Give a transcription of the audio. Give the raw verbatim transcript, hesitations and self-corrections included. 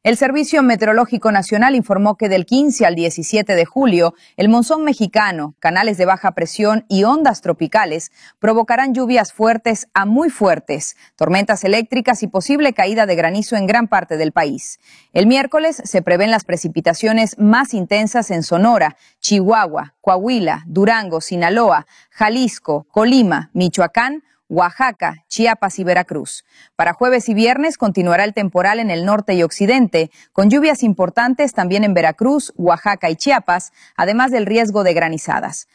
El Servicio Meteorológico Nacional informó que del quince al diecisiete de julio, el monzón mexicano, canales de baja presión y ondas tropicales provocarán lluvias fuertes a muy fuertes, tormentas eléctricas y posible caída de granizo en gran parte del país. El miércoles se prevén las precipitaciones más intensas en Sonora, Chihuahua, Coahuila, Durango, Sinaloa, Jalisco, Colima, Michoacán, Oaxaca, Chiapas y Veracruz. Para jueves y viernes continuará el temporal en el norte y occidente, con lluvias importantes también en Veracruz, Oaxaca y Chiapas, además del riesgo de granizadas.